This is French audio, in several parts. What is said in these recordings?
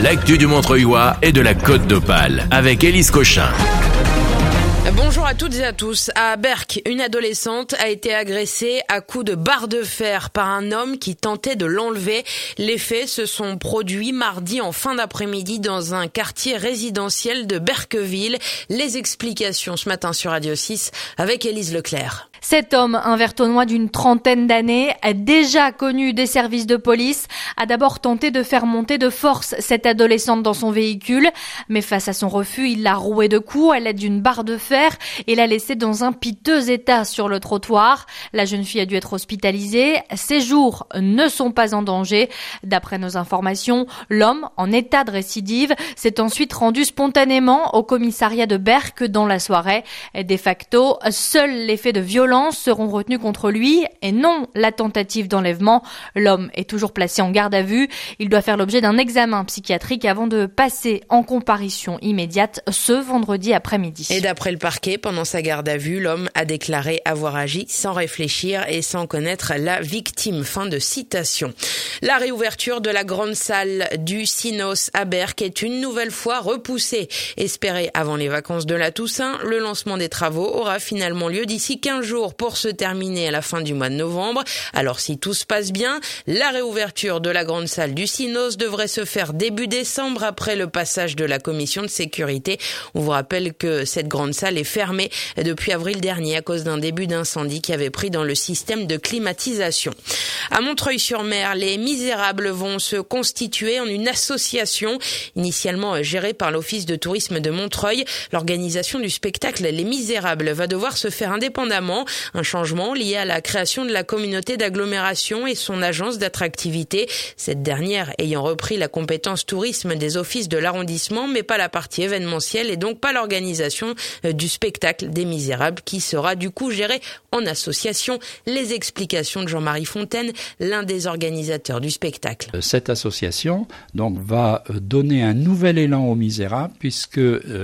l'actu du Montreuillois et de la Côte d'Opale avec Élise Cochin. Bonjour à toutes et à tous. À Berck, une adolescente a été agressée à coups de barre de fer par un homme qui tentait de l'enlever. Les faits se sont produits mardi en fin d'après-midi dans un quartier résidentiel de Berqueville. Les explications ce matin sur Radio 6 avec Élise Leclerc. Cet homme, un vertonnois d'une trentaine d'années, déjà connu des services de police, a d'abord tenté de faire monter de force cette adolescente dans son véhicule. Mais face à son refus, il l'a rouée de coups à l'aide d'une barre de fer et l'a laissée dans un piteux état sur le trottoir. La jeune fille a dû être hospitalisée. Ses jours ne sont pas en danger. D'après nos informations, l'homme, en état de récidive, s'est ensuite rendu spontanément au commissariat de Berck dans la soirée. De facto, seuls les faits de violence seront retenus contre lui et non la tentative d'enlèvement. L'homme est toujours placé en garde à vue. Il doit faire l'objet d'un examen psychiatrique avant de passer en comparution immédiate ce vendredi après-midi. Et d'après le parquet, pendant sa garde à vue, l'homme a déclaré avoir agi sans réfléchir et sans connaître la victime. Fin de citation. La réouverture de la grande salle du Cinos à Berck est une nouvelle fois repoussée. Espérée avant les vacances de la Toussaint, le lancement des travaux aura finalement lieu d'ici 15 jours pour se terminer à la fin du mois de novembre. Alors si tout se passe bien, la réouverture de la grande salle du Cinos devrait se faire début décembre après le passage de la commission de sécurité. On vous rappelle que cette grande salle est fermée depuis avril dernier à cause d'un début d'incendie qui avait pris dans le système de climatisation. À Montreuil-sur-Mer, les Misérables vont se constituer en une association initialement gérée par l'Office de tourisme de Montreuil. L'organisation du spectacle Les Misérables va devoir se faire indépendamment. Un changement lié à la création de la communauté d'agglomération et son agence d'attractivité. Cette dernière ayant repris la compétence tourisme des offices de l'arrondissement, mais pas la partie événementielle et donc pas l'organisation du spectacle des Misérables qui sera du coup géré en association. Les explications de Jean-Marie Fontaine, l'un des organisateurs du spectacle. Cette association donc va donner un nouvel élan aux Misérables puisque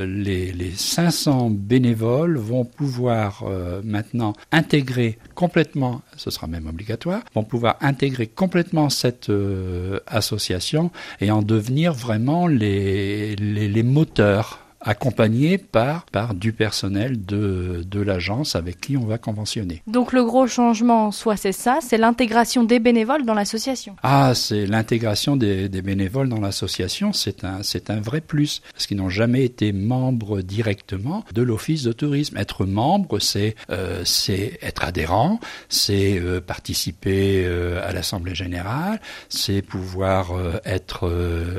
les 500 bénévoles vont pouvoir maintenant intégrer complètement, ce sera même obligatoire, vont pouvoir intégrer complètement cette association et en devenir vraiment les moteurs, accompagnés par du personnel de l'agence avec qui on va conventionner. Donc le gros changement, soit c'est ça, c'est l'intégration des bénévoles dans l'association. Ah, c'est l'intégration des bénévoles dans l'association, c'est un vrai plus, parce qu'ils n'ont jamais été membres directement de l'office de tourisme. Être membre, c'est être adhérent, c'est participer à l'assemblée générale, c'est pouvoir être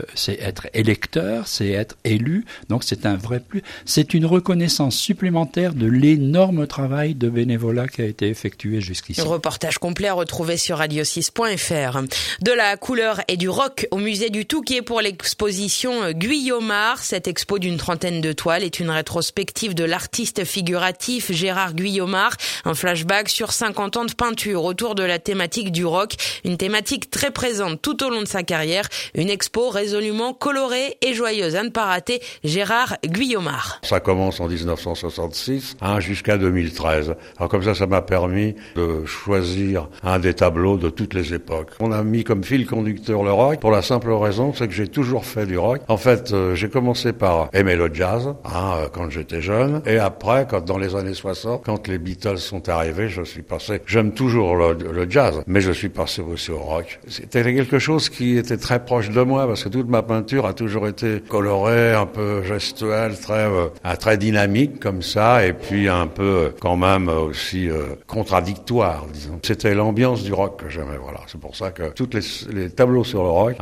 électeur, c'est être élu, donc c'est un vrai plus. C'est une reconnaissance supplémentaire de l'énorme travail de bénévolat qui a été effectué jusqu'ici. Reportage complet à retrouver sur radio6.fr. De la couleur et du rock au musée du Touquet pour l'exposition Guyomard. Cette expo d'une trentaine de toiles est une rétrospective de l'artiste figuratif Gérard Guyomard. Un flashback sur 50 ans de peinture autour de la thématique du rock. Une thématique très présente tout au long de sa carrière. Une expo résolument colorée et joyeuse à ne pas rater. Gérard Guyomard. Ça commence en 1966 jusqu'à 2013. Alors comme ça m'a permis de choisir un des tableaux de toutes les époques. On a mis comme fil conducteur le rock pour la simple raison, c'est que j'ai toujours fait du rock. En fait, j'ai commencé par aimer le jazz quand j'étais jeune, et après, dans les années 60, quand les Beatles sont arrivés, j'aime toujours le jazz, mais je suis passé aussi au rock. C'était quelque chose qui était très proche de moi, parce que toute ma peinture a toujours été colorée, un peu gestuelle, très dynamique comme ça, et puis un peu quand même aussi contradictoire, disons. C'était l'ambiance du rock que j'aimais, voilà. C'est pour ça que tous les tableaux sur le rock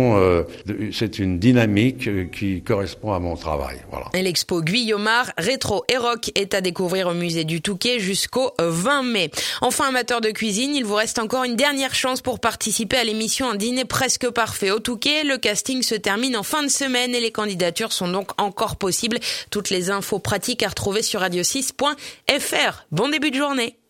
c'est une dynamique qui correspond à mon travail, voilà. Et l'expo Guyomard, rétro et rock est à découvrir au musée du Touquet jusqu'au 20 mai. Enfin, amateur de cuisine, il vous reste encore une dernière chance pour participer à l'émission Un dîner presque parfait au Touquet. Le casting se termine en fin de semaine et les candidatures sont donc encore possibles. Toutes les infos pratiques à retrouver sur radio6.fr. Bon début de journée.